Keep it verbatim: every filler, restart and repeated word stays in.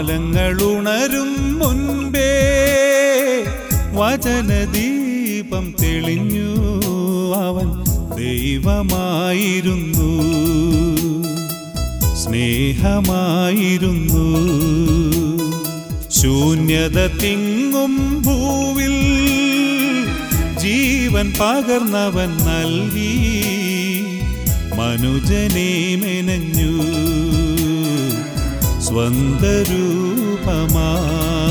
കാലങ്ങളുണരും മുൻപേ വചനദീപം തെളിഞ്ഞു. അവൻ ദൈവമായിരുന്നു, സ്നേഹമായിരുന്നു. ശൂന്യത തിങ്ങും ഭൂവിൽ ജീവൻ പകർന്നവൻ നൽകി. മനുജനെ മെനഞ്ഞു സ്വന്തരൂപമായി.